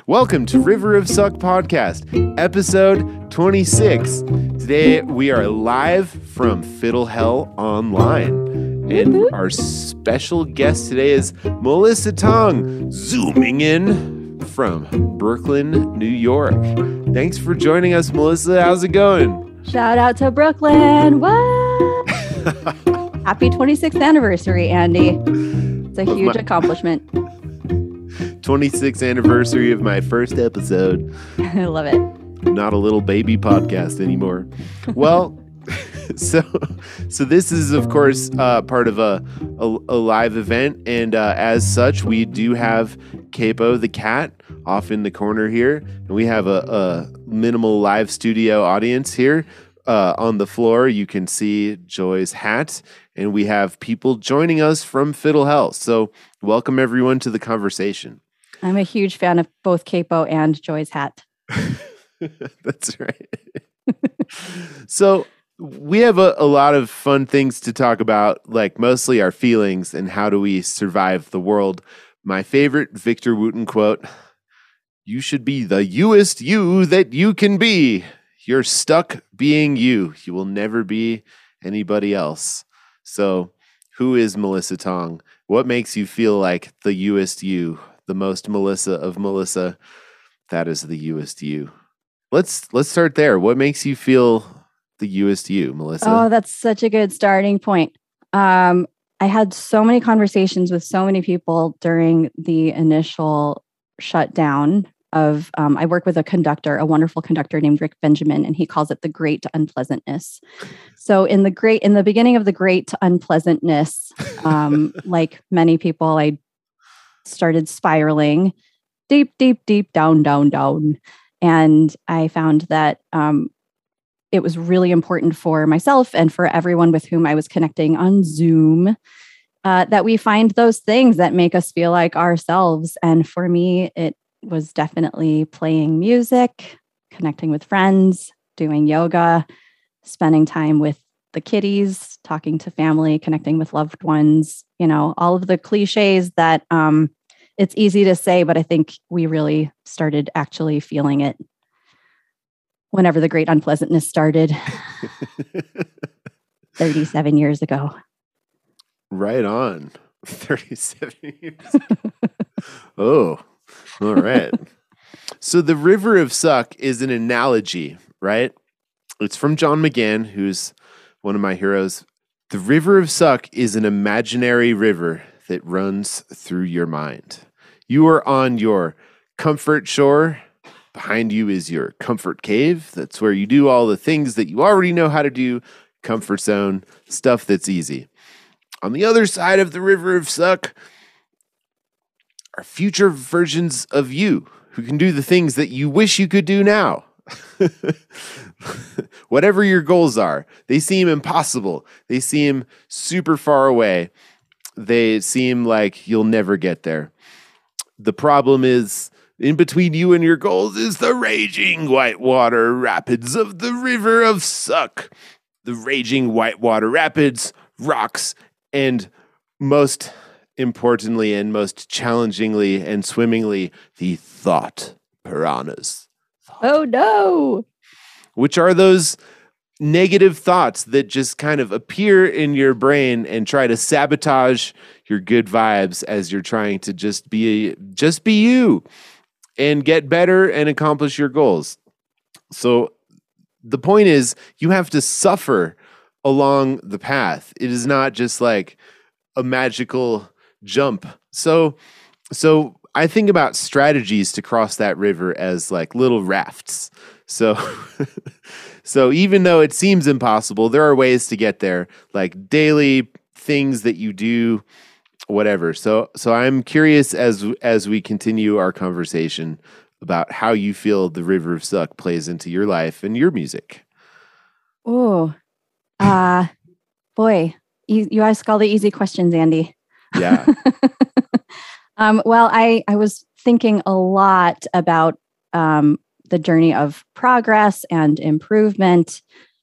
Welcome to River of Suck Podcast, episode 26. Today we are live from Fiddle Hell Online. And our special guest today is Melissa Tong, zooming in from Brooklyn, New York. Thanks for joining us, Melissa. How's it going? Shout out to Brooklyn. What? Happy 26th anniversary, Andy. It's a huge accomplishment. 26th anniversary of my first episode. I love it. Not a little baby podcast anymore. Well, so this is, of course, part of a live event. And as such, we do have Capo the cat off in the corner here. And we have a minimal live studio audience here. On the floor, you can see Joy's hat. And we have people joining us from Fiddle Hell. So welcome, everyone, to the conversation. I'm a huge fan of both Capo and Joy's hat. That's right. So we have a lot of fun things to talk about, like mostly our feelings and how do we survive the world. My favorite Victor Wooten quote, "You should be the youest you that you can be. You're stuck being you. You will never be anybody else." So who is Melissa Tong? What makes you feel like the youest you? The most Melissa of Melissa, that is the youest you. Let's start there. What makes you feel the youest you, Melissa? Oh, that's such a good starting point. I had so many conversations with so many people during the initial shutdown of, I work with a wonderful conductor named Rick Benjamin, and he calls it the great unpleasantness. So in the beginning of the great unpleasantness, like many people, I started spiraling deep, down. And I found that it was really important for myself and for everyone with whom I was connecting on Zoom that we find those things that make us feel like ourselves. And for me, it was definitely playing music, connecting with friends, doing yoga, spending time with the kitties, talking to family, connecting with loved ones, all of the cliches that it's easy to say, but I think we really started actually feeling it whenever the great unpleasantness started 37 years ago. Right on. 37 years ago. Oh, all right. So the River of Suck is an analogy, right? It's from John McGann, who's one of my heroes. The River of Suck is an imaginary river that runs through your mind. You are on your comfort shore. Behind you is your comfort cave. That's where you do all the things that you already know how to do. Comfort zone, stuff that's easy. On the other side of the River of Suck are future versions of you who can do the things that you wish you could do now. Whatever your goals are, they seem impossible. They seem super far away. They seem like you'll never get there. The problem is, in between you and your goals is the raging whitewater rapids of the River of Suck. The raging whitewater rapids, rocks, and most importantly and most challengingly and swimmingly, the thought piranhas. Oh no! Which are those negative thoughts that just kind of appear in your brain and try to sabotage your good vibes as you're trying to just be you and get better and accomplish your goals. So the point is, you have to suffer along the path. It is not just like a magical jump. So I think about strategies to cross that river as like little rafts. So even though it seems impossible, there are ways to get there, like daily things that you do, whatever. So I'm curious as we continue our conversation about how you feel the River of Suck plays into your life and your music. Oh, boy, you ask all the easy questions, Andy. Yeah. Well, I was thinking a lot about the journey of progress and improvement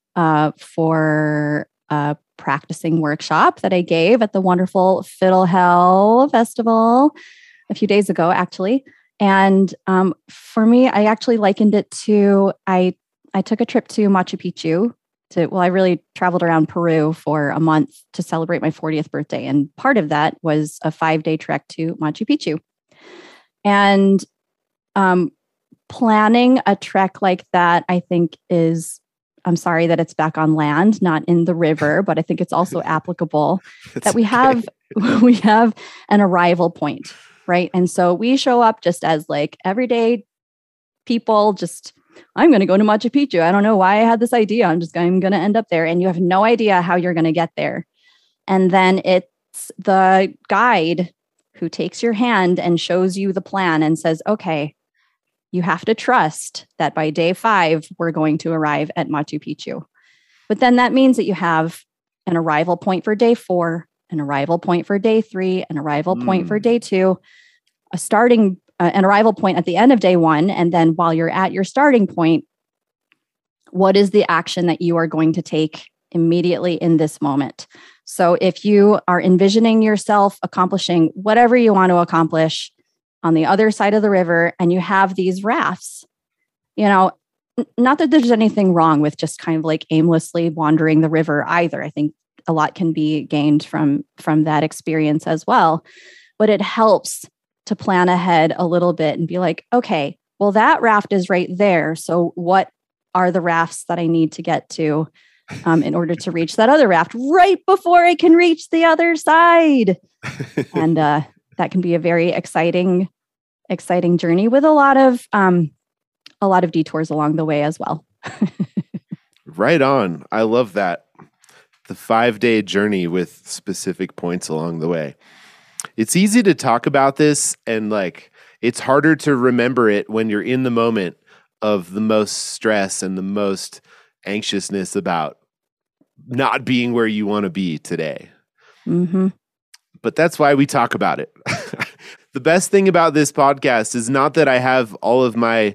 for a practicing workshop that I gave at the wonderful Fiddle Hell Festival a few days ago, actually. And for me, I actually likened it to I took a trip to Machu Picchu. I really traveled around Peru for a month to celebrate my 40th birthday. And part of that was a 5-day trek to Machu Picchu. And planning a trek like that, I think I'm sorry that it's back on land, not in the river, but I think it's also applicable that we have an arrival point, right? And so we show up just as like everyday people, I'm going to go to Machu Picchu. I don't know why I had this idea. I'm going to end up there. And you have no idea how you're going to get there. And then it's the guide who takes your hand and shows you the plan and says, okay, you have to trust that by day 5, we're going to arrive at Machu Picchu. But then that means that you have an arrival point for day 4, an arrival point for day 3, an arrival point for day 2, an arrival point at the end of day 1. And then while you're at your starting point, what is the action that you are going to take immediately in this moment? So if you are envisioning yourself accomplishing whatever you want to accomplish on the other side of the river, and you have these rafts, not that there's anything wrong with just kind of like aimlessly wandering the river either. I think a lot can be gained from that experience as well, but it helps to plan ahead a little bit and be like, okay, well, that raft is right there. So what are the rafts that I need to get to in order to reach that other raft right before I can reach the other side? And that can be a very exciting journey with a lot of detours along the way as well. Right on. I love that. The 5-day journey with specific points along the way. It's easy to talk about this, and it's harder to remember it when you're in the moment of the most stress and the most anxiousness about not being where you want to be today. Mm-hmm. But that's why we talk about it. The best thing about this podcast is not that I have all of my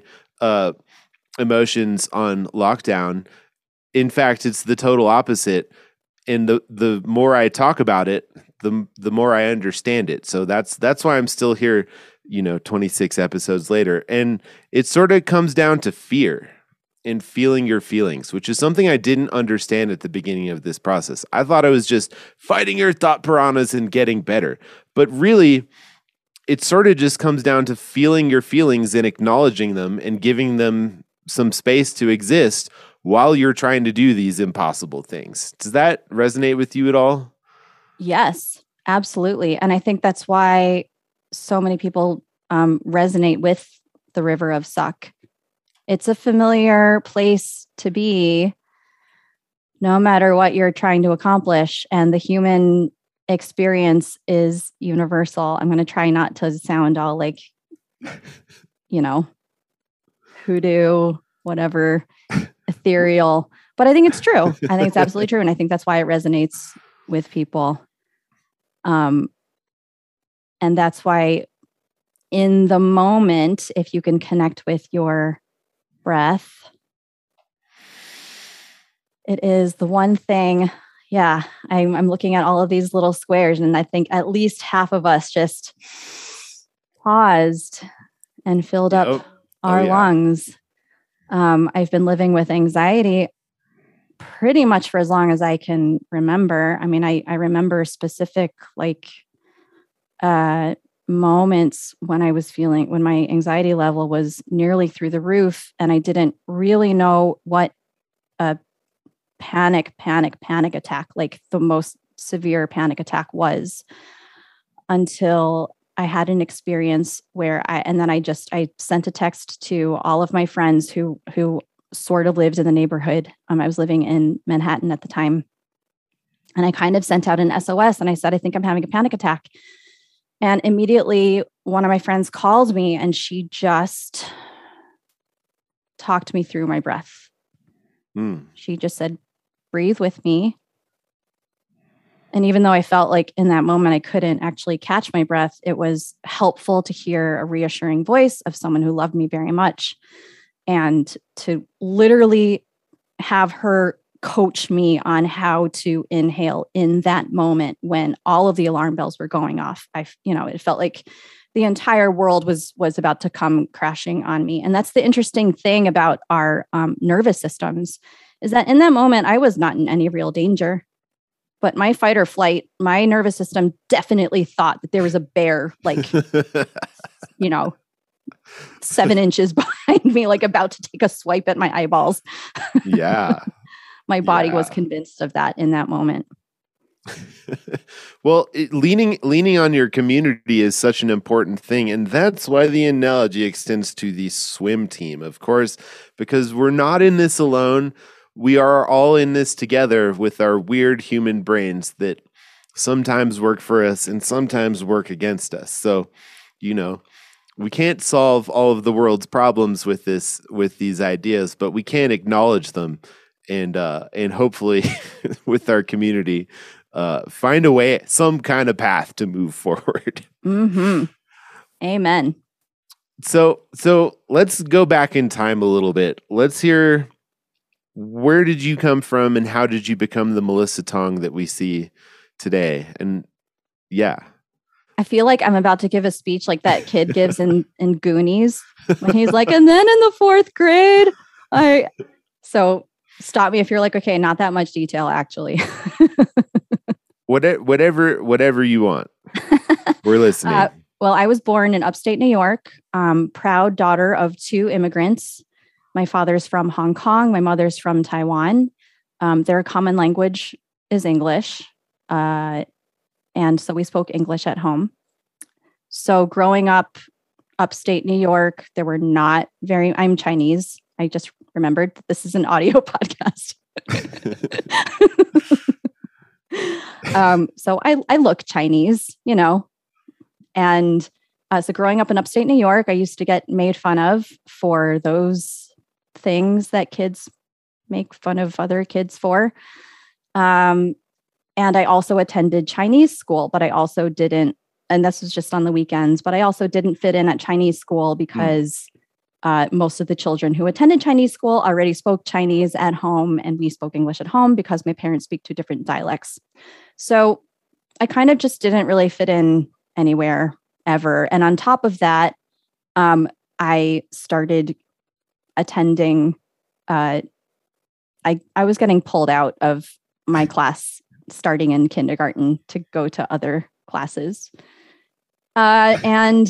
emotions on lockdown. In fact, it's the total opposite. And the more I talk about it, the more I understand it. So that's why I'm still here, 26 episodes later. And it sort of comes down to fear and feeling your feelings, which is something I didn't understand at the beginning of this process. I thought I was just fighting your thought piranhas and getting better. But really, it sort of just comes down to feeling your feelings and acknowledging them and giving them some space to exist while you're trying to do these impossible things. Does that resonate with you at all? Yes, absolutely. And I think that's why so many people resonate with the River of Suck. It's a familiar place to be, no matter what you're trying to accomplish. And the human experience is universal. I'm going to try not to sound all like, hoodoo, whatever, ethereal. But I think it's true. I think it's absolutely true. And I think that's why it resonates with people. And that's why in the moment, if you can connect with your breath, it is the one thing. Yeah, I'm looking at all of these little squares, and I think at least half of us just paused and filled up our lungs. I've been living with anxiety pretty much for as long as I can remember. I mean, I remember specific moments when when my anxiety level was nearly through the roof, and I didn't really know what a panic attack, like the most severe panic attack, was, until I had an experience where I sent a text to all of my friends who sort of lived in the neighborhood. I was living in Manhattan at the time. And I kind of sent out an SOS and I said, I think I'm having a panic attack. And immediately one of my friends called me and she just talked me through my breath. She just said, breathe with me. And even though I felt like in that moment I couldn't actually catch my breath, it was helpful to hear a reassuring voice of someone who loved me very much, and to literally have her coach me on how to inhale in that moment when all of the alarm bells were going off. It felt like the entire world was about to come crashing on me. And that's the interesting thing about our nervous systems, is that in that moment, I was not in any real danger. But my fight or flight, my nervous system definitely thought that there was a bear, like, 7 inches behind me, like about to take a swipe at my eyeballs. Yeah. My body was convinced of that in that moment. Well, leaning on your community is such an important thing. And that's why the analogy extends to the swim team, of course, because we're not in this alone. We are all in this together with our weird human brains that sometimes work for us and sometimes work against us. So, we can't solve all of the world's problems with these ideas, but we can acknowledge them and hopefully with our community, find a way, some kind of path to move forward. Mm-hmm. Amen. So let's go back in time a little bit. Let's hear, where did you come from and how did you become the Melissa Tong that we see today? And yeah. I feel like I'm about to give a speech like that kid gives in Goonies when he's like, and then in the 4th grade, so stop me if you're like, okay, not that much detail, actually. Whatever you want. We're listening. Well, I was born in upstate New York, proud daughter of 2 immigrants. My father's from Hong Kong. My mother's from Taiwan. Their common language is English. And so we spoke English at home. So growing up upstate New York, there were not I'm Chinese. I just remembered that this is an audio podcast. So I look Chinese, and so growing up in upstate New York, I used to get made fun of for those things that kids make fun of other kids for. And I also attended Chinese school, but I also didn't, and this was just on the weekends, but I also didn't fit in at Chinese school because most of the children who attended Chinese school already spoke Chinese at home, and we spoke English at home because my parents speak 2 different dialects. So I kind of just didn't really fit in anywhere ever. And on top of that, I started attending, I was getting pulled out of my class starting in kindergarten to go to other classes. And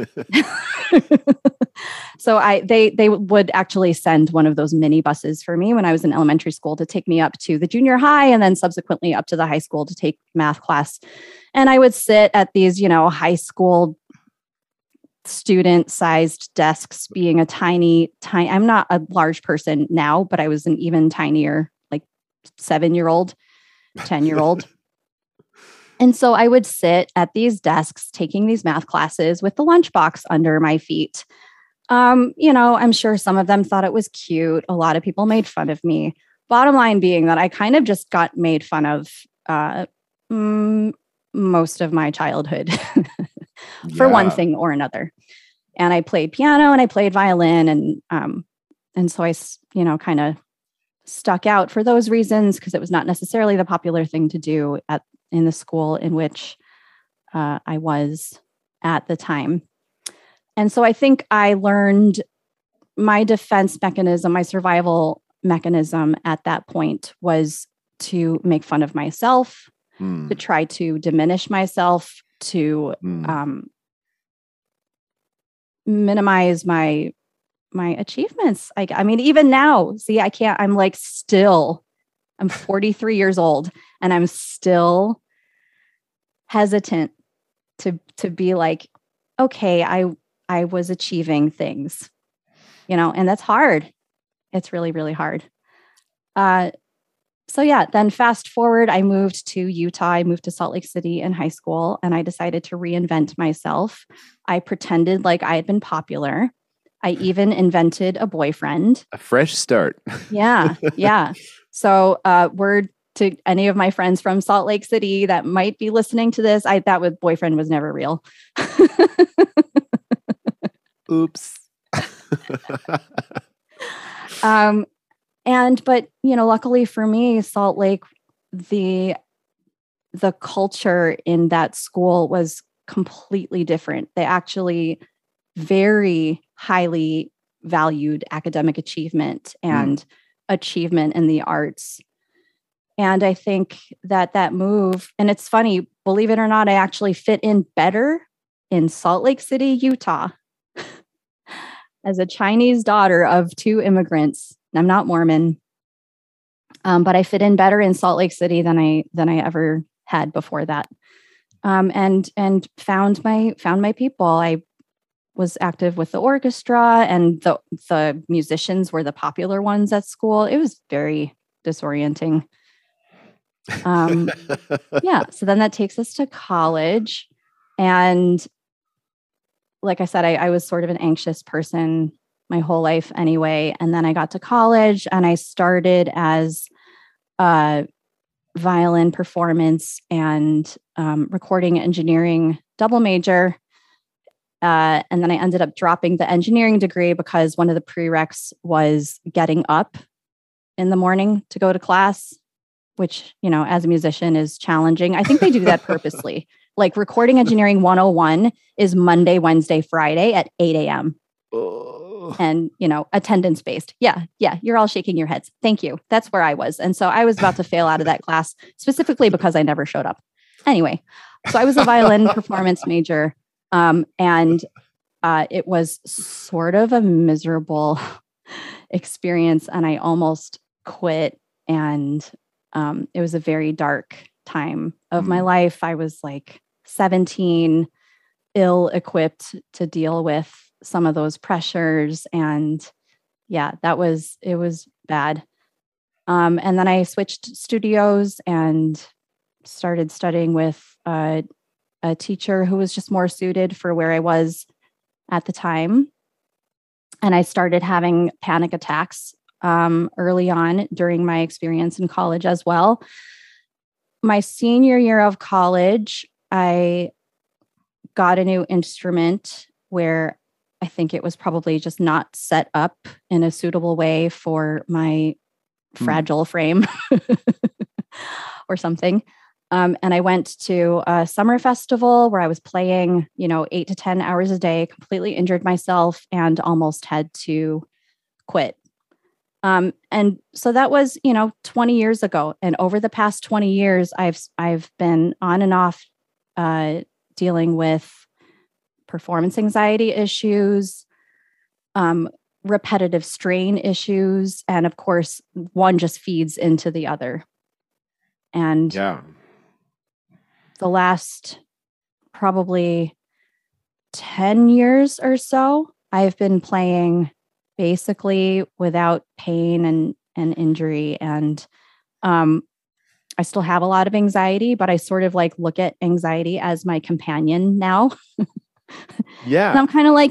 so they would actually send one of those mini buses for me when I was in elementary school to take me up to the junior high and then subsequently up to the high school to take math class. And I would sit at these, high school student-sized desks, being a tiny, I'm not a large person now, but I was an even tinier, like 7-year-old, 10-year-old. And so I would sit at these desks taking these math classes with the lunchbox under my feet. I'm sure some of them thought it was cute. A lot of people made fun of me. Bottom line being that I kind of just got made fun of most of my childhood for one thing or another. And I played piano and I played violin. And so I, kind of stuck out for those reasons because it was not necessarily the popular thing to do in the school in which I was at the time. And so I think I learned my defense mechanism, my survival mechanism at that point was to make fun of myself, to try to diminish myself, to minimize my achievements. I mean, even now, see, I can't, I'm 43 years old and I'm still hesitant to be like, okay, I was achieving things, and that's hard. It's really, really hard. So yeah, then fast forward, I moved to Utah. I moved to Salt Lake City in high school and I decided to reinvent myself. I pretended like I had been popular. I even invented a boyfriend. A fresh start. Yeah. So word to any of my friends from Salt Lake City that might be listening to this, that with boyfriend was never real. Oops. But luckily for me, Salt Lake, the culture in that school was completely different. They actually very highly valued academic achievement and achievement in the arts. And I think that move, and it's funny, believe it or not, I actually fit in better in Salt Lake City, Utah, as a Chinese daughter of 2 immigrants. I'm not Mormon, but I fit in better in Salt Lake City than I ever had before that. And found my people. I was active with the orchestra, and the musicians were the popular ones at school. It was very disorienting. Yeah. So then that takes us to college. And like I said, I was sort of an anxious person my whole life anyway. And then I got to college and I started as a violin performance and recording engineering double major. And then I ended up dropping the engineering degree because one of the prereqs was getting up in the morning to go to class, which, as a musician is challenging. I think they do that purposely. Like recording engineering 101 is Monday, Wednesday, Friday at 8 a.m. And, attendance based. Yeah. You're all shaking your heads. Thank you. That's where I was. And so I was about to fail out of that class specifically because I never showed up. Anyway, so I was a violin performance major. And it was sort of a miserable experience. And I almost quit. And it was a very dark time of my life. I was like 17, ill-equipped to deal with some of those pressures. And yeah, it was bad. And then I switched studios and started studying with a teacher who was just more suited for where I was at the time. And I started having panic attacks early on during my experience in college as well. My senior year of college, I got a new instrument where I think it was probably just not set up in a suitable way for my fragile frame or something. And I went to a summer festival where I was playing, 8 to 10 hours a day, completely injured myself and almost had to quit. And so that was, 20 years ago. And over the past 20 years, I've been on and off dealing with performance anxiety issues, repetitive strain issues, and of course, one just feeds into the other. And the last probably 10 years or so, I've been playing basically without pain and injury. And I still have a lot of anxiety, but I sort of like look at anxiety as my companion now. Yeah. And I'm kind of like,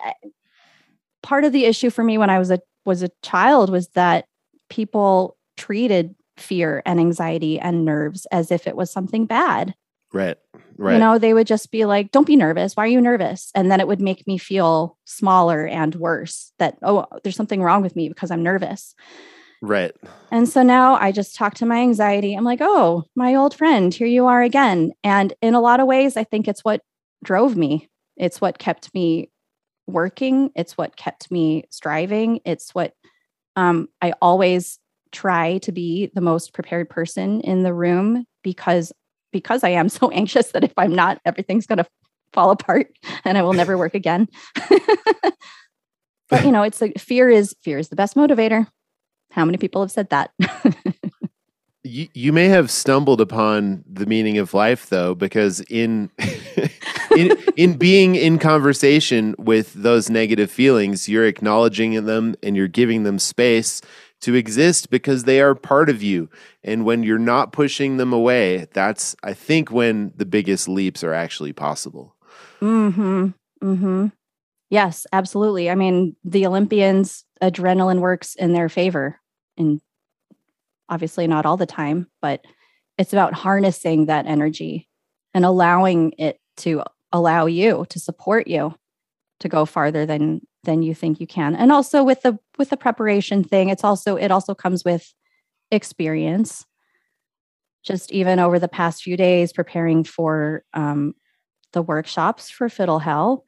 part of the issue for me when I was a child was that people treated fear and anxiety and nerves as if it was something bad. Right. They would just be like, don't be nervous. Why are you nervous? And then it would make me feel smaller and worse that, oh, there's something wrong with me because I'm nervous. Right. And so now I just talk to my anxiety. I'm like, oh, my old friend, here you are again. And in a lot of ways, I think it's what drove me. It's what kept me working. It's what kept me striving. It's what I always try to be the most prepared person in the room because I am so anxious that if I'm not, everything's going to fall apart and I will never work again. But it's like fear is the best motivator. How many people have said that? You may have stumbled upon the meaning of life, though, because in being in conversation with those negative feelings, you're acknowledging them and you're giving them space to exist because they are part of you. And when you're not pushing them away, that's, I think, when the biggest leaps are actually possible. Mm-hmm. Mm-hmm. Yes, absolutely. I mean, the Olympians, adrenaline works in their favor. And obviously not all the time, but it's about harnessing that energy and allowing it to allow you to support you to go farther than you think you can. And also with the preparation thing, it also comes with experience. Just even over the past few days preparing for the workshops for Fiddle Hell.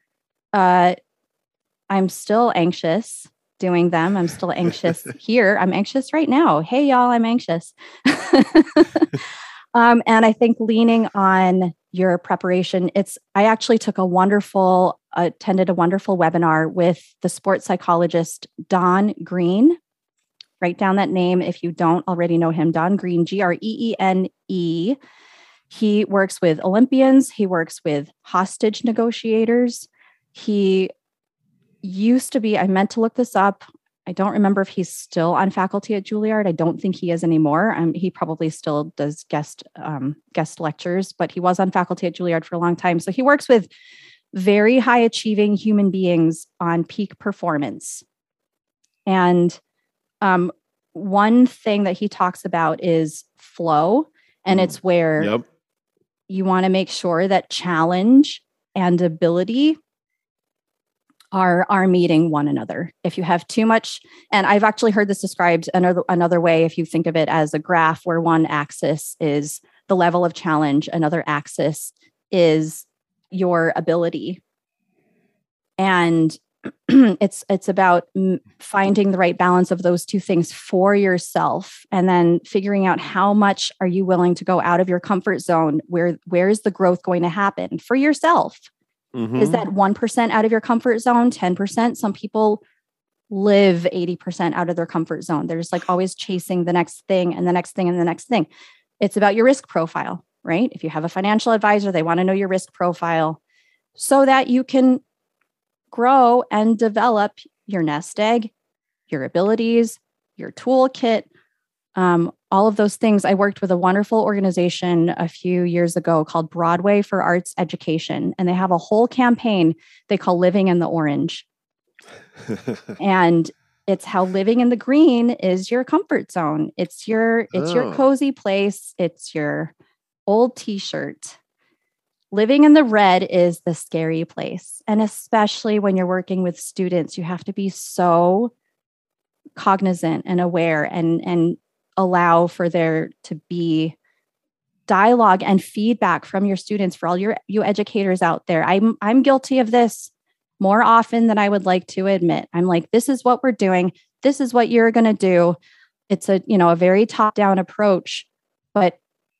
I'm still anxious doing them. I'm still anxious here. I'm anxious right now. Hey, y'all, I'm anxious. And I think leaning on your preparation, I actually attended a wonderful webinar with the sports psychologist, Don Green. Write down that name if you don't already know him. Don Green, Greene. He works with Olympians. He works with hostage negotiators. He used to be, I meant to look this up. I don't remember if he's still on faculty at Juilliard. I don't think he is anymore. He probably still does guest lectures, but he was on faculty at Juilliard for a long time. So he works with very high achieving human beings on peak performance. And one thing that he talks about is flow. And it's where you want to make sure that challenge and ability are meeting one another. If you have too much, and I've actually heard this described another way, if you think of it as a graph where one axis is the level of challenge, another axis is your ability. And it's about finding the right balance of those two things for yourself, and then figuring out how much are you willing to go out of your comfort zone, where is the growth going to happen for yourself. Is that 1% out of your comfort zone, 10%? Some people live 80% out of their comfort zone. They're just like always chasing the next thing and the next thing and the next thing. It's about your risk profile, right? If you have a financial advisor, they want to know your risk profile so that you can grow and develop your nest egg, your abilities, your toolkit, all of those things. I worked with a wonderful organization a few years ago called Broadway for Arts Education, and they have a whole campaign they call Living in the Orange. And it's how living in the green is your comfort zone. It's your cozy place. It's your old t-shirt. Living in the red is the scary place. And especially when you're working with students, you have to be so cognizant and aware and allow for there to be dialogue and feedback from your students. For all you educators out there, I'm guilty of this more often than I would like to admit. I'm like, this is what we're doing. This is what you're going to do. It's a very top-down approach, but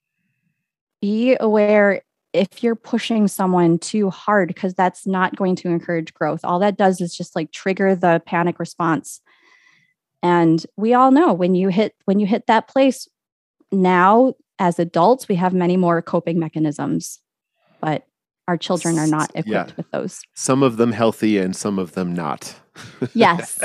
be aware if you're pushing someone too hard, because that's not going to encourage growth. All that does is just like trigger the panic response. And we all know when you hit that place, now as adults, we have many more coping mechanisms, but our children are not equipped with those. Some of them healthy and some of them not. Yes.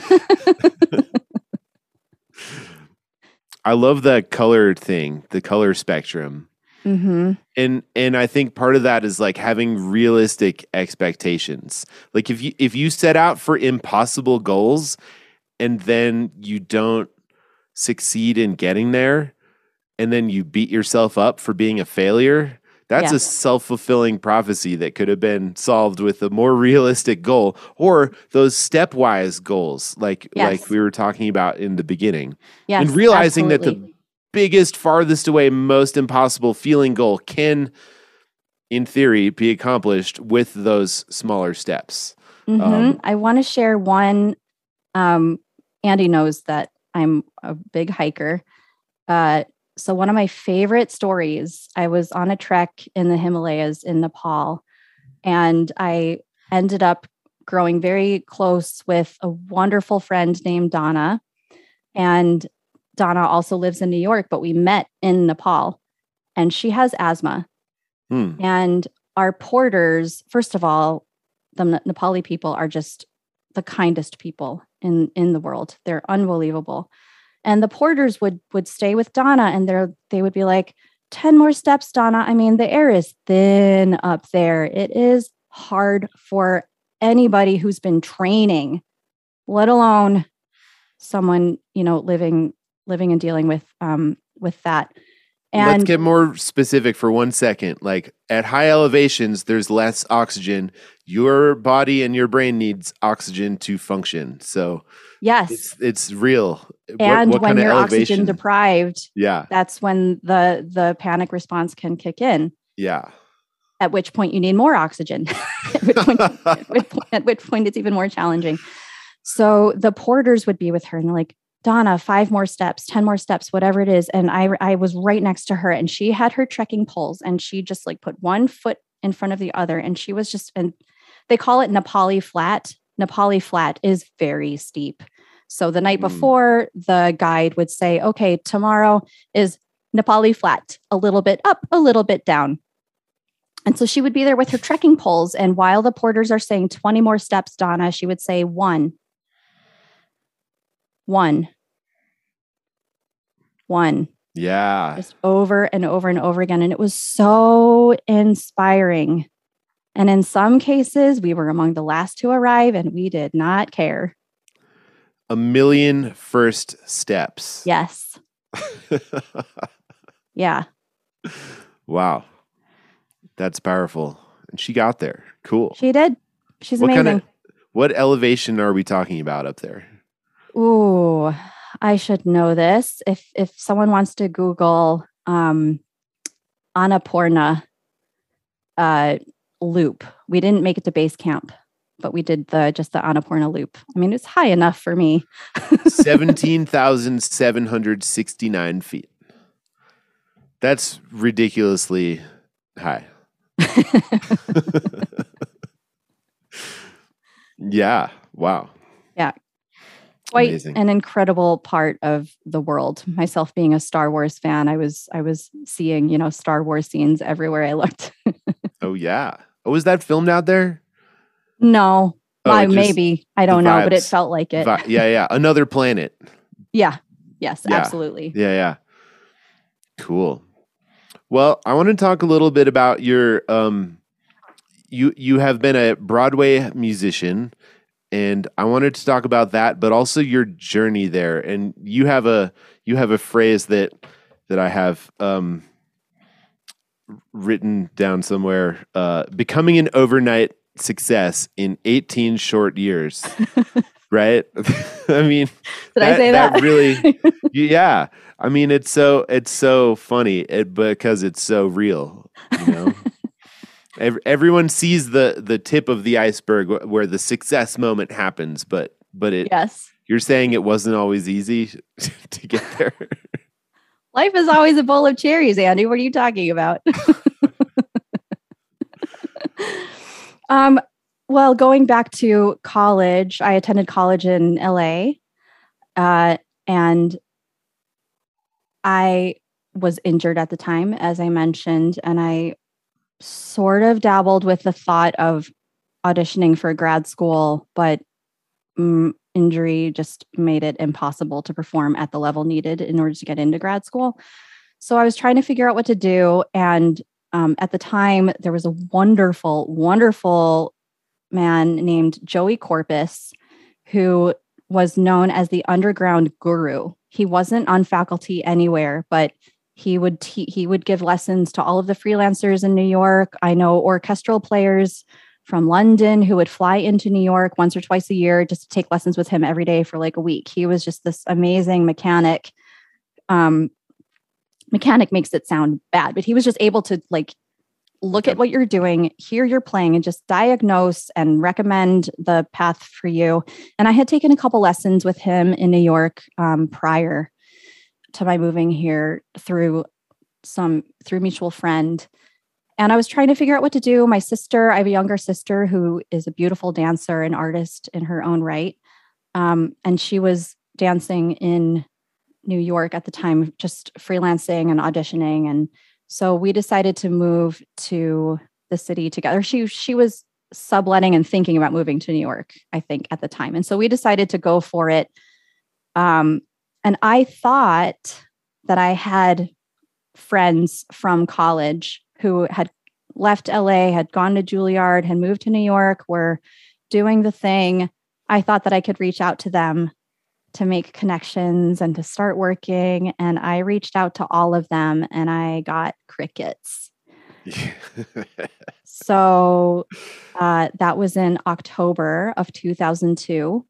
I love that color thing, the color spectrum. Mm-hmm. And I think part of that is like having realistic expectations. Like if you set out for impossible goals and then you don't succeed in getting there, and then you beat yourself up for being a failure, that's a self-fulfilling prophecy that could have been solved with a more realistic goal, or those stepwise goals like we were talking about in the beginning. Yes, and realizing absolutely. that the biggest, farthest away, most impossible feeling goal can, in theory, be accomplished with those smaller steps. Mm-hmm. I want to share one. Andy knows that I'm a big hiker. So one of my favorite stories, I was on a trek in the Himalayas in Nepal, and I ended up growing very close with a wonderful friend named Donna. And Donna also lives in New York, but we met in Nepal, and she has asthma. And our porters, first of all, the Nepali people are just the kindest people in the world. They're unbelievable. And the porters would stay with Donna, and they would be like, 10 more steps, Donna. I mean, the air is thin up there. It is hard for anybody who's been training, let alone someone, living and dealing with that. And let's get more specific for 1 second. Like at high elevations, there's less oxygen. Your body and your brain needs oxygen to function. So yes, it's real. And what when kind of you're elevation? oxygen deprived, that's when the panic response can kick in. Yeah. at which point you need more oxygen, at which point it's even more challenging. So the porters would be with her and they're like, Donna, 5 more steps, 10 more steps, whatever it is. And I was right next to her and she had her trekking poles and she just like put one foot in front of the other. And she was just, and they call it Nepali flat. Nepali flat is very steep. So the night before, the guide would say, okay, tomorrow is Nepali flat, a little bit up, a little bit down. And so she would be there with her trekking poles. And while the porters are saying 20 more steps, Donna, she would say 1. Yeah. Just over and over and over again. And it was so inspiring. And in some cases, we were among the last to arrive and we did not care. 1,000,000 first steps. Yes. Yeah. Wow. That's powerful. And she got there. Cool. She did. She's amazing. What elevation are we talking about up there? Ooh, I should know this. If someone wants to Google Annapurna loop, we didn't make it to base camp, but we did just the Annapurna loop. I mean, it's high enough for me. 17,769 feet. That's ridiculously high. Yeah. Wow. Yeah. Quite amazing. An incredible part of the world. Myself being a Star Wars fan, I was seeing, Star Wars scenes everywhere I looked. Oh yeah. Oh, was that filmed out there? No. Maybe. I don't know, but it felt like it. Yeah. Another planet. Yeah. Yes, yeah. Absolutely. Yeah. Cool. Well, I want to talk a little bit about your you have been a Broadway musician, and I wanted to talk about that, but also your journey there. And you have a phrase that I have written down somewhere, becoming an overnight success in 18 short years. Right? I mean, did I say that? Really, yeah. I mean, it's so funny because it's so real, Everyone sees the tip of the iceberg where the success moment happens, but yes. You're saying it wasn't always easy to get there. Life is always a bowl of cherries, Andy. What are you talking about? Well, going back to college, I attended college in LA, and I was injured at the time, as I mentioned, and I sort of dabbled with the thought of auditioning for grad school, but injury just made it impossible to perform at the level needed in order to get into grad school. So I was trying to figure out what to do. And at the time, there was a wonderful, wonderful man named Joey Corpus, who was known as the underground guru. He wasn't on faculty anywhere, but he would give lessons to all of the freelancers in New York. I know orchestral players from London who would fly into New York once or twice a year just to take lessons with him every day for like a week. He was just this amazing mechanic. Mechanic makes it sound bad, but he was just able to look at what you're doing, hear you're playing, and just diagnose and recommend the path for you. And I had taken a couple lessons with him in New York prior to my moving here through mutual friend. And I was trying to figure out what to do. My sister, I have a younger sister who is a beautiful dancer and artist in her own right. And she was dancing in New York at the time, just freelancing and auditioning. And so we decided to move to the city together. She was subletting and thinking about moving to New York, I think, at the time. And so we decided to go for it. And I thought that I had friends from college who had left LA, had gone to Juilliard, had moved to New York, were doing the thing. I thought that I could reach out to them to make connections and to start working. And I reached out to all of them and I got crickets. So that was in October of 2002.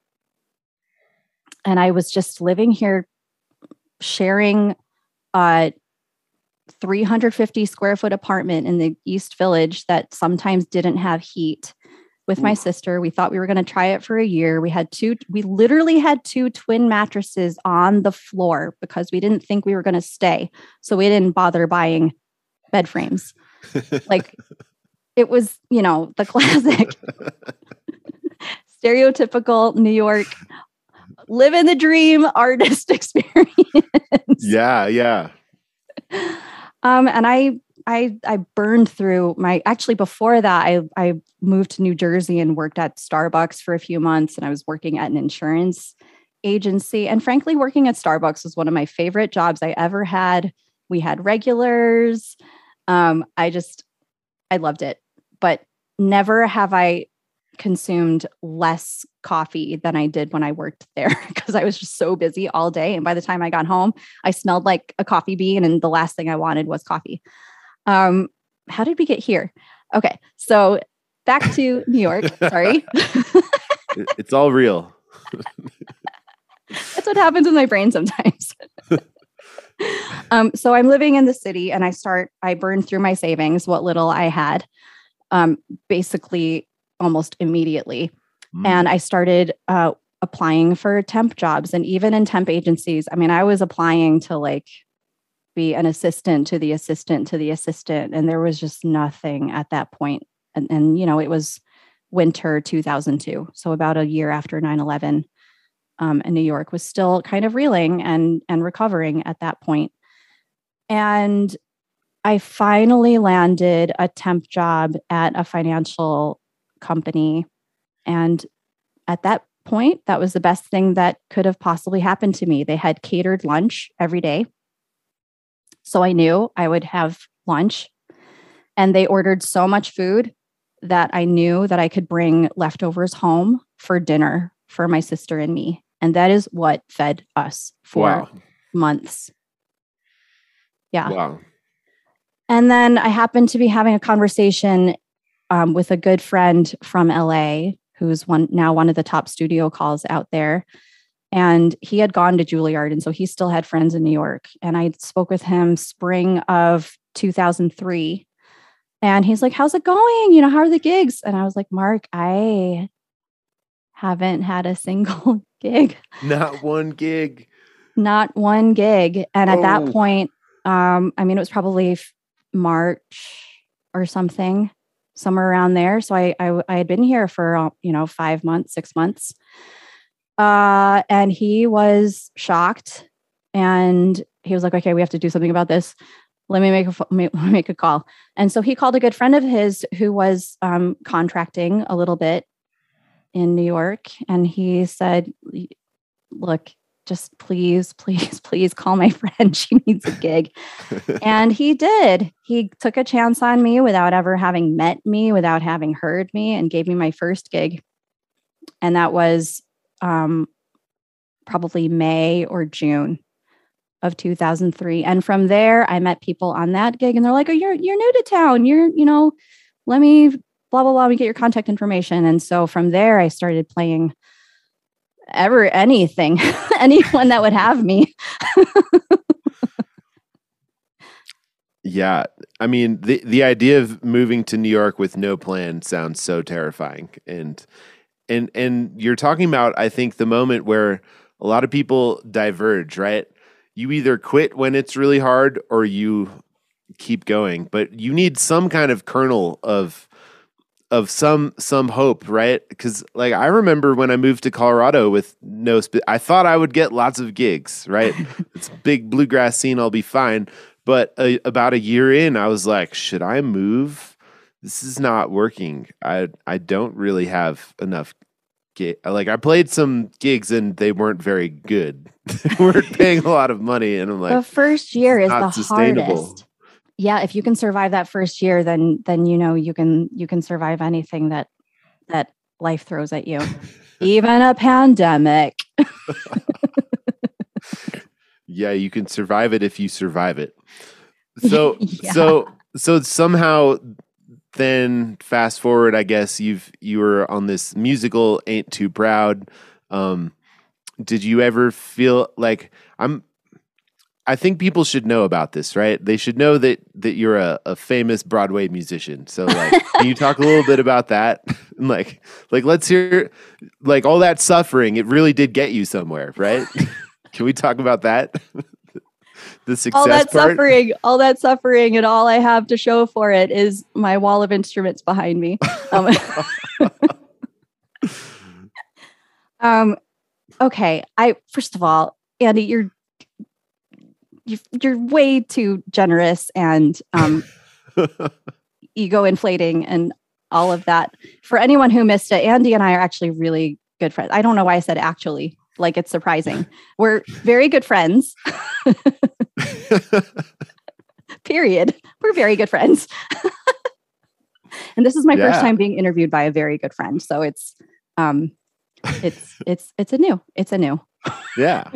And I was just living here, sharing 350 square foot apartment in the East Village that sometimes didn't have heat with my sister. We thought we were going to try it for a year. We literally had 2 twin mattresses on the floor because we didn't think we were going to stay. So we didn't bother buying bed frames. Like it was, the classic stereotypical New York living the dream artist experience. Yeah. And I burned through actually before that, I moved to New Jersey and worked at Starbucks for a few months, and I was working at an insurance agency. And frankly, working at Starbucks was one of my favorite jobs I ever had. We had regulars. I loved it, but never have I consumed less coffee than I did when I worked there because I was just so busy all day. And by the time I got home, I smelled like a coffee bean, and the last thing I wanted was coffee. How did we get here? Okay. So back to New York. Sorry. It's all real. That's what happens with my brain sometimes. So I'm living in the city, and I burned through my savings, what little I had, basically almost immediately. And I started applying for temp jobs, and even in temp agencies. I mean, I was applying to be an assistant to the assistant to the assistant, and there was just nothing at that point. And it was winter 2002, so about a year after 9/11. And New York was still kind of reeling and recovering at that point. And I finally landed a temp job at a financial company. And at that point, that was the best thing that could have possibly happened to me. They had catered lunch every day. So I knew I would have lunch. And they ordered so much food that I knew that I could bring leftovers home for dinner for my sister and me. And that is what fed us for months. Yeah. Wow. And then I happened to be having a conversation with a good friend from LA, who's now one of the top studio calls out there. And he had gone to Juilliard, and so he still had friends in New York. And I spoke with him spring of 2003. And he's like, "How's it going? How are the gigs?" And I was like, "Mark, I haven't had a single gig. Not one gig. Not one gig." And at that point, it was probably March or something, somewhere around there. So I had been here for 5 months, 6 months, and he was shocked, and he was like, "Okay, we have to do something about this. Let me make a call." And so he called a good friend of his who was contracting a little bit in New York, and he said, "Look, just please call my friend. She needs a gig." And he did. He took a chance on me without ever having met me, without having heard me, and gave me my first gig. And that was probably May or June of 2003. And from there, I met people on that gig, and they're like, "Oh, you're new to town. Let me blah, blah, blah, we get your contact information." And so from there, I started playing anything, anyone that would have me. Yeah. I mean, the idea of moving to New York with no plan sounds so terrifying. And you're talking about, I think, the moment where a lot of people diverge, right? You either quit when it's really hard or you keep going, but you need some kind of kernel of some hope, right? Because I remember when I moved to Colorado with I thought I would get lots of gigs, right? It's a big bluegrass scene, I'll be fine. But about a year in, I was like, should I move? This is not working. I don't really have enough I played some gigs and they weren't very good. They weren't paying a lot of money, and I'm like, the first year is the sustainable. hardest. Yeah, if you can survive that first year, then you can survive anything that life throws at you, even a pandemic. Yeah, you can survive it if you survive it. So so somehow then fast forward, I guess you were on this musical Ain't Too Proud. Did you ever feel like I think people should know about this, right? They should know that you're a famous Broadway musician. So like, can you talk a little bit about that? like let's hear like all that suffering. It really did get you somewhere, right? Can we talk about that? The success part? All that suffering, and all I have to show for it is my wall of instruments behind me. Okay. First of all, Andy, you're way too generous and ego inflating and all of that. For anyone who missed it, Andy and I are actually really good friends. I don't know why I said actually, like it's surprising. We're very good friends. Period. We're very good friends. And this is my first time being interviewed by a very good friend. So it's a new. Yeah.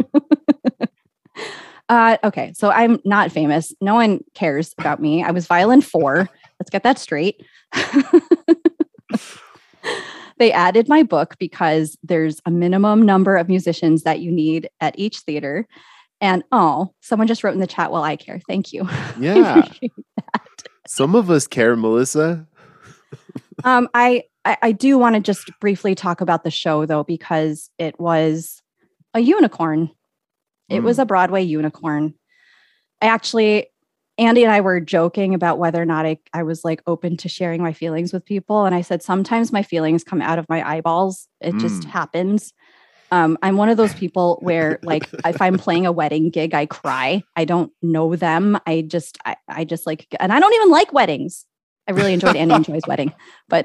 Okay, so I'm not famous. No one cares about me. I was violin 4. Let's get that straight. They added my book because there's a minimum number of musicians that you need at each theater. And someone just wrote in the chat, well, I care. Thank you. Yeah. Some of us care, Melissa. I do want to just briefly talk about the show, though, because it was a unicorn. It was a Broadway unicorn. Andy and I were joking about whether or not I was like open to sharing my feelings with people. And I said, sometimes my feelings come out of my eyeballs. It just happens. I'm one of those people where like, if I'm playing a wedding gig, I cry. I don't know them. I just like, and I don't even like weddings. I really enjoyed Andy enjoys wedding, but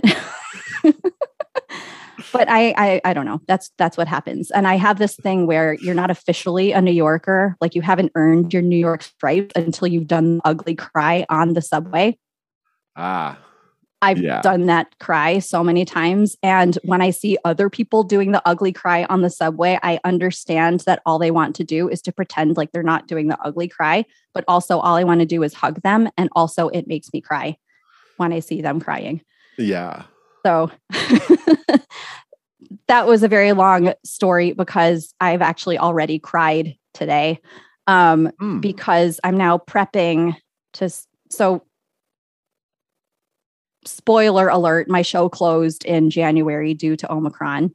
but I don't know. That's what happens. And I have this thing where you're not officially a New Yorker. Like you haven't earned your New York stripes until you've done the ugly cry on the subway. I've done that cry so many times. And when I see other people doing the ugly cry on the subway, I understand that all they want to do is to pretend like they're not doing the ugly cry. But also all I want to do is hug them. And also it makes me cry when I see them crying. Yeah. So that was a very long story because I've actually already cried today because I'm now prepping to. So spoiler alert, my show closed in January due to Omicron.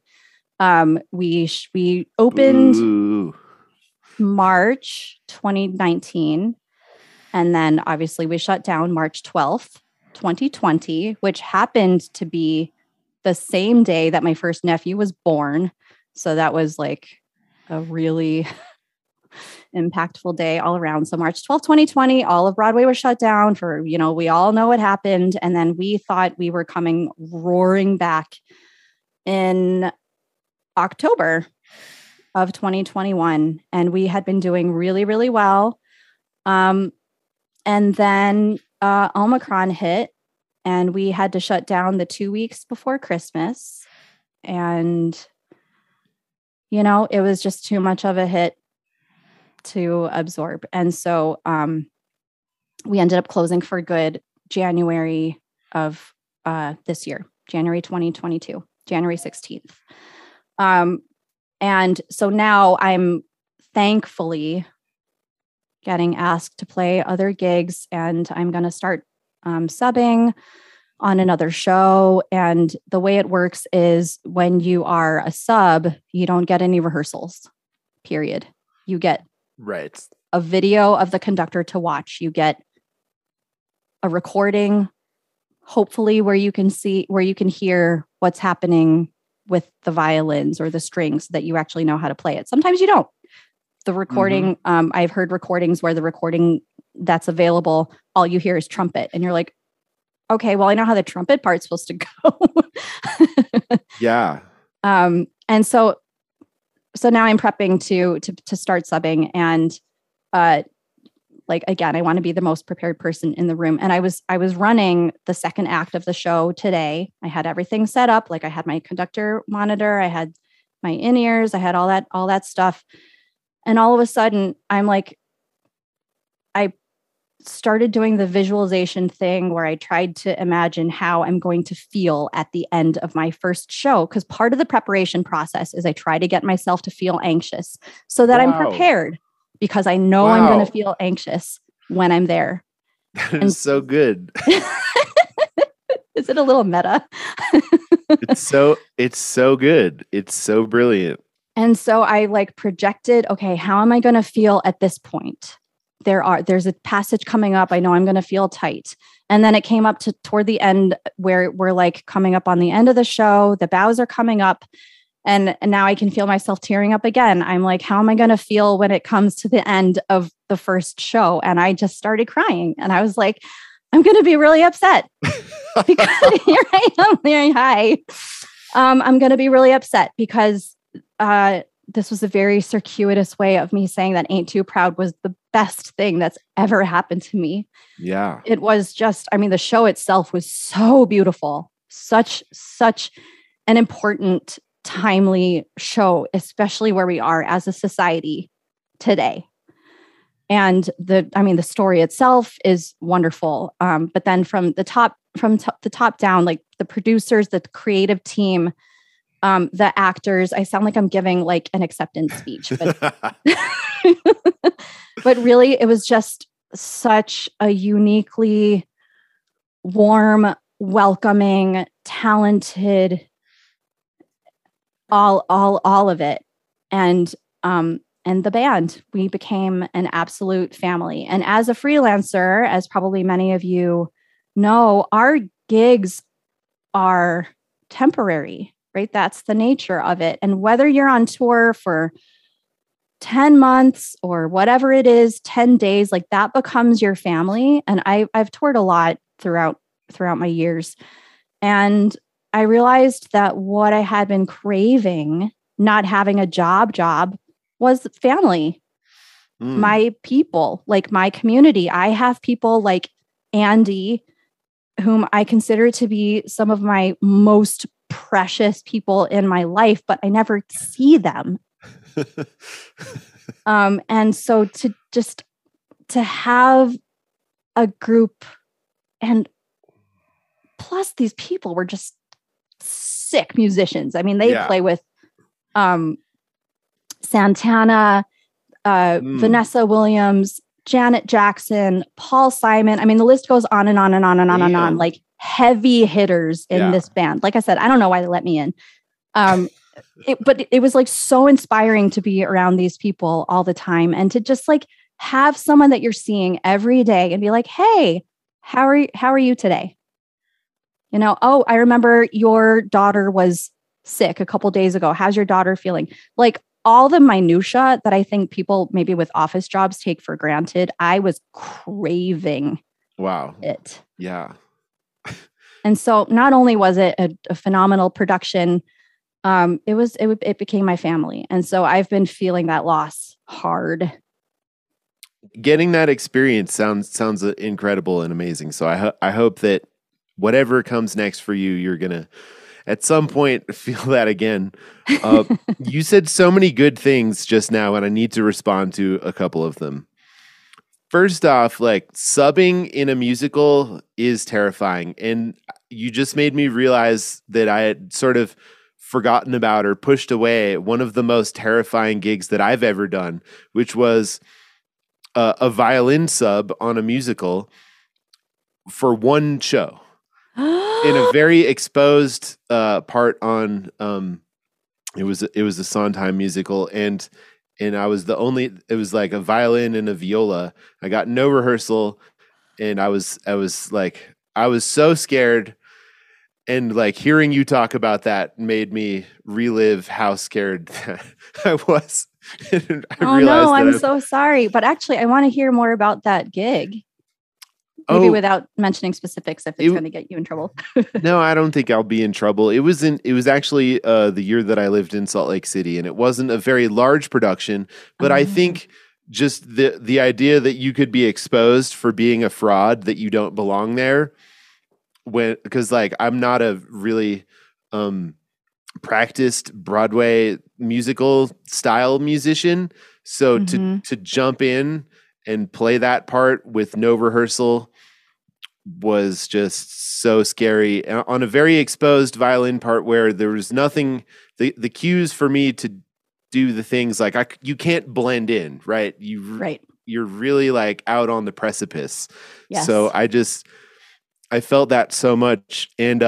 We opened March 2019. And then obviously we shut down March 12th, 2020, which happened to be the same day that my first nephew was born. So that was like a really impactful day all around. So March 12th, 2020, all of Broadway was shut down for, we all know what happened. And then we thought we were coming roaring back in October of 2021. And we had been doing really, really well. And then Omicron hit. And we had to shut down the 2 weeks before Christmas. And, it was just too much of a hit to absorb. And so we ended up closing for good January of this year, January 2022, January 16th. And so now I'm thankfully getting asked to play other gigs, and I'm going to start subbing on another show. And the way it works is when you are a sub, you don't get any rehearsals, period. You get a video of the conductor to watch. You get a recording, hopefully where you can hear what's happening with the violins or the strings so that you actually know how to play it. Sometimes you don't. The recording, I've heard recordings where the recording that's available, all you hear is trumpet. And you're like, okay, well, I know how the trumpet part's supposed to go. Yeah. And so now I'm prepping to start subbing. And again, I want to be the most prepared person in the room. And I was running the second act of the show today. I had everything set up. Like I had my conductor monitor, I had my in-ears, I had all that stuff. And all of a sudden I'm like, I started doing the visualization thing where I tried to imagine how I'm going to feel at the end of my first show. Because part of the preparation process is I try to get myself to feel anxious so that I'm prepared. because I know I'm going to feel anxious when I'm there. That is so good. Is it a little meta? It's so good. It's so brilliant. And so I like projected, okay, how am I going to feel at this point? There's a passage coming up. I know I'm going to feel tight. And then it came up to toward the end where we're like coming up on the end of the show. The bows are coming up. And now I can feel myself tearing up again. I'm like, how am I going to feel when it comes to the end of the first show? And I just started crying. And I was like, I'm going to be really upset because here I am very high. I'm going to be really upset because this was a very circuitous way of me saying that Ain't Too Proud was the best thing that's ever happened to me. Yeah. It was just, I mean, the show itself was so beautiful, such an important, timely show, especially where we are as a society today. And the story itself is wonderful. But then from the top down, like the producers, the creative team, the actors, I sound like I'm giving like an acceptance speech, but, but really it was just such a uniquely warm, welcoming, talented, all of it. And the band, we became an absolute family. And as a freelancer, as probably many of you know, our gigs are temporary, right? That's the nature of it. And whether you're on tour for 10 months or whatever it is, 10 days, like that becomes your family. And I've toured a lot throughout my years. And I realized that what I had been craving, not having a job was family, my people, like my community. I have people like Andy, whom I consider to be some of my most precious people in my life, but I never see them. And so to have a group, and plus these people were just sick musicians. I mean, they play with Santana, Vanessa Williams, Janet Jackson, Paul Simon. I mean, the list goes on and on and on and on and on, like heavy hitters in this band. Like I said, I don't know why they let me in. But it was like so inspiring to be around these people all the time and to just like have someone that you're seeing every day and be like, hey, how are you today? You know, oh, I remember your daughter was sick a couple days ago. How's your daughter feeling? Like all the minutia that I think people maybe with office jobs take for granted, I was craving it. Yeah. And so not only was it a phenomenal production, it became my family. And so I've been feeling that loss hard. Getting that experience sounds incredible and amazing. So I hope that whatever comes next for you, you're going to at some point feel that again. You said so many good things just now, and I need to respond to a couple of them. First off, like subbing in a musical is terrifying. And you just made me realize that I had sort of forgotten about or pushed away one of the most terrifying gigs that I've ever done, which was a violin sub on a musical for one show in a very exposed part on it was a Sondheim musical, and I was it was like a violin and a viola. I got no rehearsal, and I was so scared. And like hearing you talk about that made me relive how scared I was. I'm so sorry. But actually, I want to hear more about that gig. Maybe without mentioning specifics if it's going to get you in trouble. No, I don't think I'll be in trouble. It was actually the year that I lived in Salt Lake City, and it wasn't a very large production, but I think just the idea that you could be exposed for being a fraud, that you don't belong there, because like I'm not a really practiced Broadway musical style musician, so to jump in and play that part with no rehearsal was just so scary on a very exposed violin part where there was nothing, the cues for me to do the things like you can't blend in, right? You're really like out on the precipice. Yes. So I felt that so much. And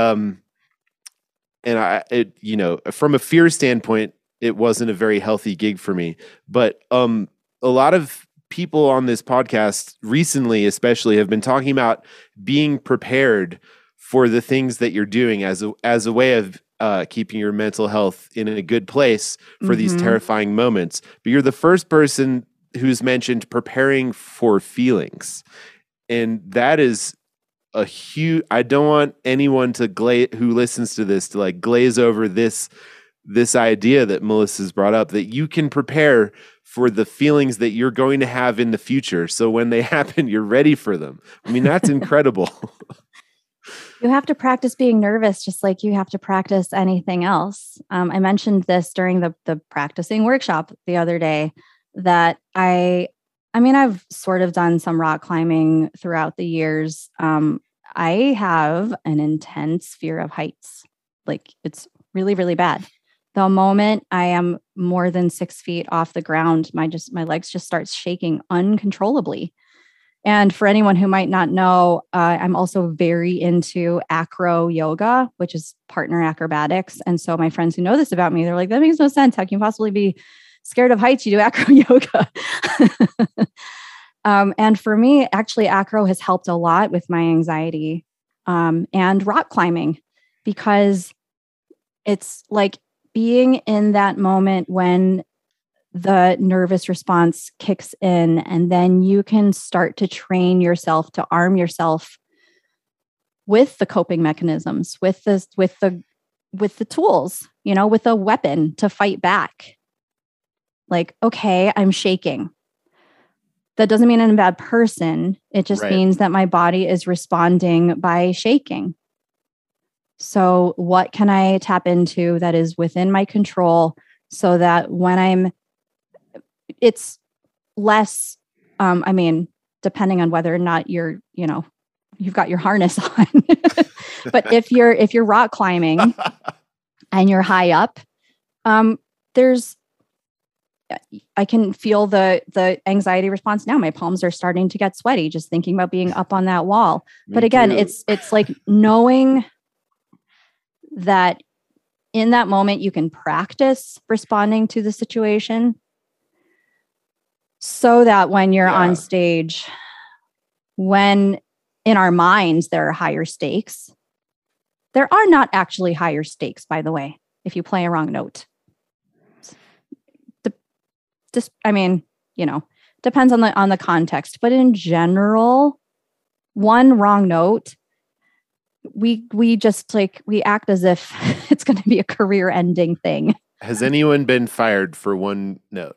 from a fear standpoint, it wasn't a very healthy gig for me. But a lot of people on this podcast recently, especially, have been talking about being prepared for the things that you're doing as a way of keeping your mental health in a good place for these terrifying moments. But you're the first person who's mentioned preparing for feelings. And that is a huge, I don't want anyone who listens to this to like glaze over this idea that Melissa's brought up, that you can prepare for the feelings that you're going to have in the future. So when they happen, you're ready for them. I mean, that's incredible. You have to practice being nervous, just like you have to practice anything else. I mentioned this during the practicing workshop the other day, that I've sort of done some rock climbing throughout the years. I have an intense fear of heights. Like, it's really, really bad. The moment I am more than 6 feet off the ground, my legs just start shaking uncontrollably. And for anyone who might not know, I'm also very into acro yoga, which is partner acrobatics. And so my friends who know this about me, they're like, that makes no sense. How can you possibly be scared of heights? You do acro yoga. And for me, actually, acro has helped a lot with my anxiety and rock climbing, because it's like being in that moment when the nervous response kicks in, and then you can start to train yourself to arm yourself with the coping mechanisms, with the tools, with a weapon to fight back. Like, okay, I'm shaking. That doesn't mean I'm a bad person. It just means that my body is responding by shaking. So what can I tap into that is within my control, so that when it's less, depending on whether or not you've got your harness on. But if you're rock climbing and you're high up, I can feel the anxiety response now. My palms are starting to get sweaty just thinking about being up on that wall. But again, it's like knowing that in that moment you can practice responding to the situation, so that when you're on stage, when in our minds there are higher stakes, there are not actually higher stakes, by the way, if you play a wrong note. Depends on the context, but in general, one wrong note, we just we act as if it's going to be a career-ending thing. Has anyone been fired for one note?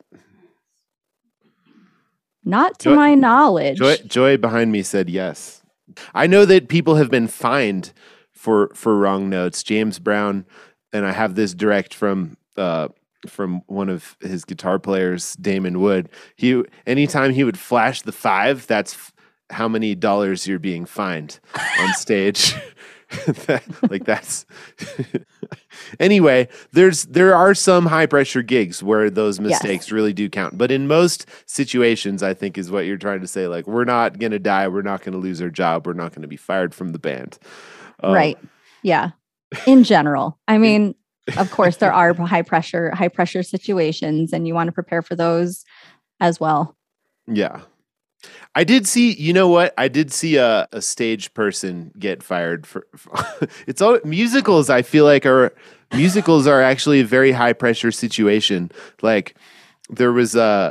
Not to my knowledge. Joy behind me said yes. I know that people have been fined for wrong notes. James Brown, and I have this direct from one of his guitar players, Damon Wood. Anytime he would flash the 5, that's how many dollars you're being fined on stage. That's anyway, there are some high pressure gigs where those mistakes really do count. But in most situations, I think is what you're trying to say. Like, we're not going to die. We're not going to lose our job. We're not going to be fired from the band. Right. Yeah. In general. I mean, of course, there are high pressure situations, and you want to prepare for those as well. Yeah. I did see, I did see a stage person get fired for it's all musicals. I feel like musicals are actually a very high pressure situation. Like, there was for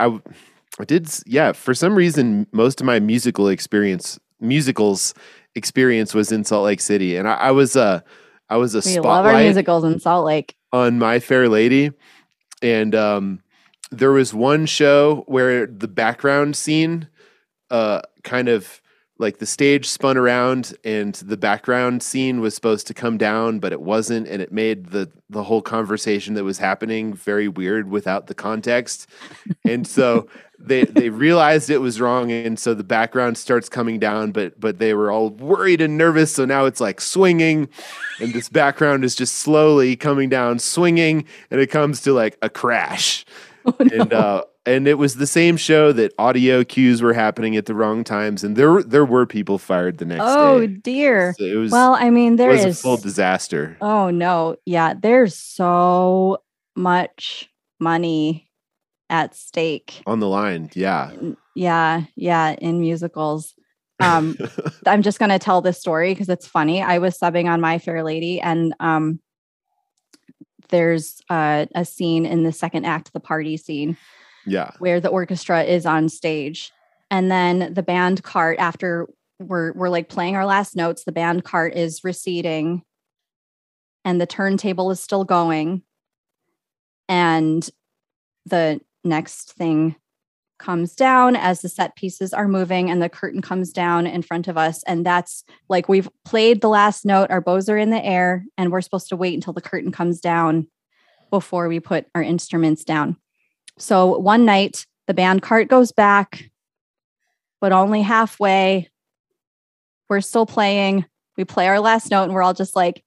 some reason, most of my musicals experience was in Salt Lake City. And I was a spotlight. Love our musicals in Salt Lake on My Fair Lady. And, there was one show where the background scene kind of like the stage spun around and the background scene was supposed to come down, but it wasn't, and it made the whole conversation that was happening very weird without the context. And so they realized it was wrong, and so the background starts coming down, but they were all worried and nervous, so now it's like swinging, and this background is just slowly coming down, swinging, and it comes to like a crash. Oh, no. And it was the same show that audio cues were happening at the wrong times, and there were people fired the next day. Oh dear. So it was, well, I mean, there is a full disaster. Oh no. Yeah. There's so much money at stake. On the line. Yeah. Yeah. Yeah. In musicals. I'm just going to tell this story because it's funny. I was subbing on My Fair Lady, and there's a scene in the second act, the party scene. Yeah. Where the orchestra is on stage. And then the band cart, after we're like playing our last notes, the band cart is receding and the turntable is still going. And the next thing comes down as the set pieces are moving and the curtain comes down in front of us. And that's like, we've played the last note, our bows are in the air, and we're supposed to wait until the curtain comes down before we put our instruments down. So one night the band cart goes back, but only halfway. We're still playing. We play our last note and we're all just like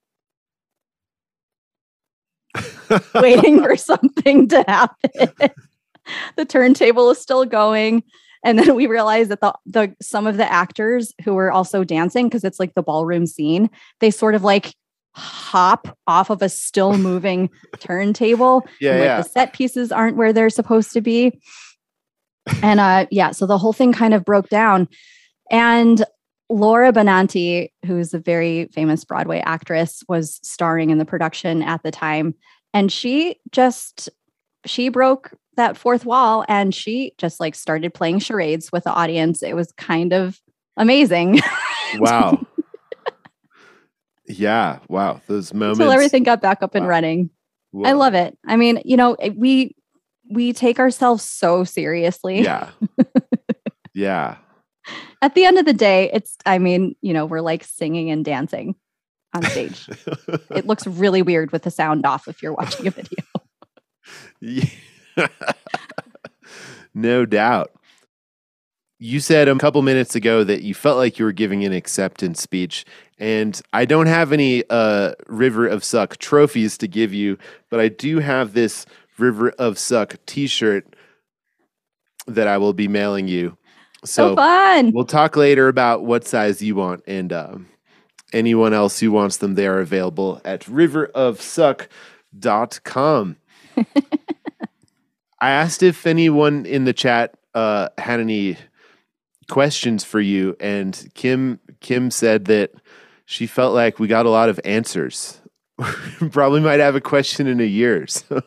waiting for something to happen. The turntable is still going. And then we realize that the some of the actors who were also dancing, because it's like the ballroom scene, they sort of like hop off of a still moving turntable. The set pieces aren't where they're supposed to be. And so the whole thing kind of broke down. And Laura Benanti, who's a very famous Broadway actress, was starring in the production at the time. And she broke that fourth wall, and she just like started playing charades with the audience. It was kind of amazing. Wow. Yeah. Wow. Those moments. Until everything got back up and running. Whoa. I love it. I mean, we take ourselves so seriously. Yeah. Yeah. At the end of the day, we're like singing and dancing on stage. It looks really weird with the sound off if you're watching a video. Yeah. No doubt. You said a couple minutes ago that you felt like you were giving an acceptance speech, and I don't have any River of Suck trophies to give you, but I do have this River of Suck t-shirt that I will be mailing you. So fun. We'll talk later about what size you want, and anyone else who wants them, they are available at riverofsuck.com. I asked if anyone in the chat had any questions for you, and Kim said that she felt like we got a lot of answers. Probably might have a question in a year. So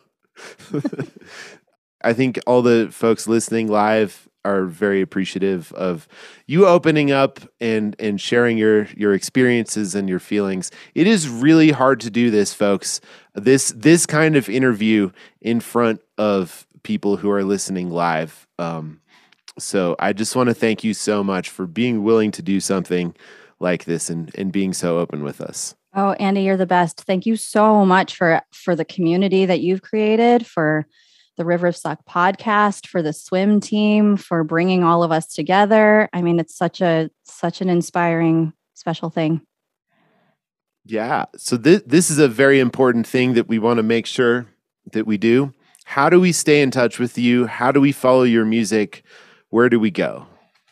I think all the folks listening live are very appreciative of you opening up and sharing your experiences and your feelings. It is really hard to do this, folks. This kind of interview in front of people who are listening live. So I just want to thank you so much for being willing to do something like this and being so open with us. Oh, Andy, you're the best. Thank you so much for the community that you've created, for the River of Suck podcast, for the swim team, for bringing all of us together. I mean, it's such an inspiring, special thing. Yeah. So this is a very important thing that we want to make sure that we do. How do we stay in touch with you? How do we follow your music? Where do we go?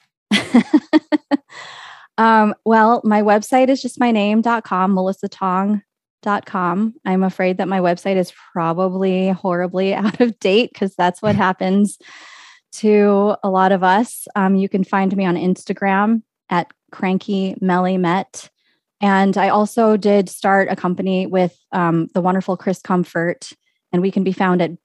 Well, my website is just my name.com, melissatong.com. I'm afraid that my website is probably horribly out of date because that's what happens to a lot of us. You can find me on Instagram at crankymellymet. And I also did start a company with the wonderful Chris Comfort, and we can be found at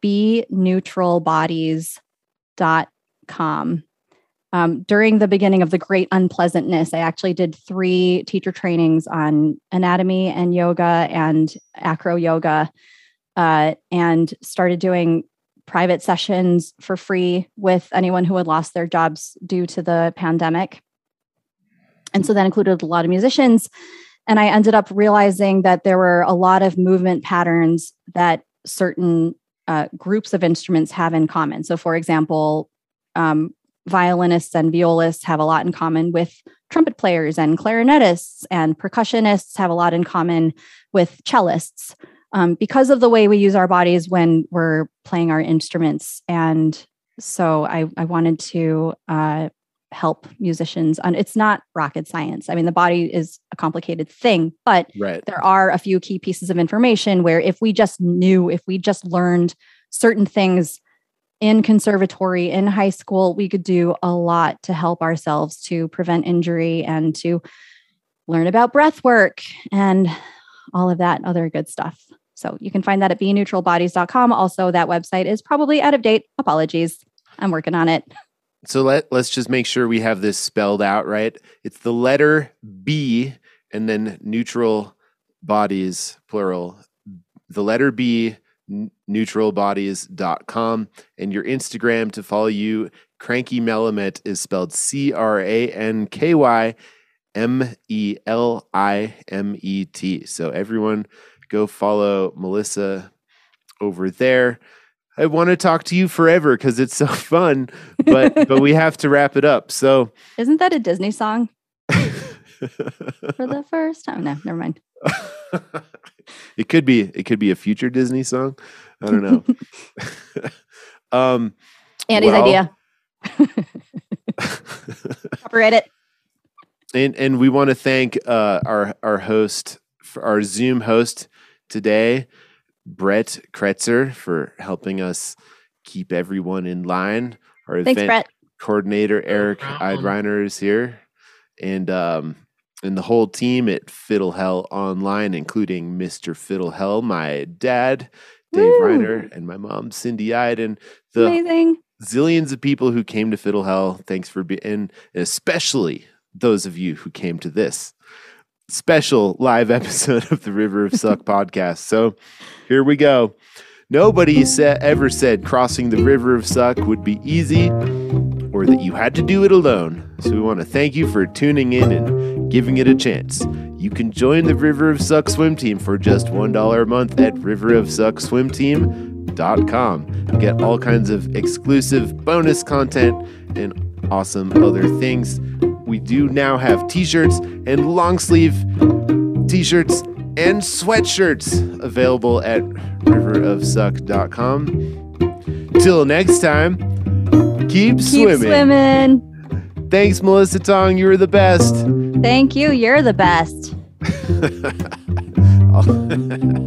beneutralbodies.com. During the beginning of the Great Unpleasantness, I actually did 3 teacher trainings on anatomy and yoga and acro yoga, and started doing private sessions for free with anyone who had lost their jobs due to the pandemic. And so that included a lot of musicians. And I ended up realizing that there were a lot of movement patterns that certain groups of instruments have in common. So, for example, violinists and violists have a lot in common with trumpet players, and clarinetists and percussionists have a lot in common with cellists, because of the way we use our bodies when we're playing our instruments. And so I wanted to help musicians. It's not rocket science. I mean, the body is a complicated thing, but there are a few key pieces of information where if we just learned certain things in conservatory, in high school, we could do a lot to help ourselves to prevent injury and to learn about breath work and all of that other good stuff. So you can find that at beneutralbodies.com. Also, that website is probably out of date. Apologies. I'm working on it. So let's just make sure we have this spelled out right. It's the letter B and then neutral bodies, plural. The letter B, neutralbodies.com, and your Instagram to follow you. Cranky Melamet is spelled CrankyMelimet. So everyone go follow Melissa over there. I want to talk to you forever because it's so fun, but we have to wrap it up. So isn't that a Disney song? For the first time. No, never mind. It could be a future Disney song. I don't know. Andy's idea. Copyright it. And we want to thank our host, our Zoom host today, Brett Kretzer, for helping us keep everyone in line. Our Thanks, event Brett. coordinator, Eric Eidreiner, is here. And the whole team at Fiddle Hell Online, including Mr. Fiddle Hell, my dad, Dave Reiner, and my mom, Cindy Iden. The amazing zillions of people who came to Fiddle Hell. Thanks for being, and especially those of you who came to this special live episode of the River of Suck podcast. So here we go. Nobody ever said crossing the River of Suck would be easy or that you had to do it alone. So we want to thank you for tuning in and giving it a chance. You can join the River of Suck swim team for just $1 a month at riverofsuckswimteam.com. Get all kinds of exclusive bonus content and awesome other things. We do now have t-shirts and long sleeve t-shirts and sweatshirts available at riverofsuck.com. Till next time, keep swimming. Thanks, Melissa Tong. You were the best. Thank you. You're the best.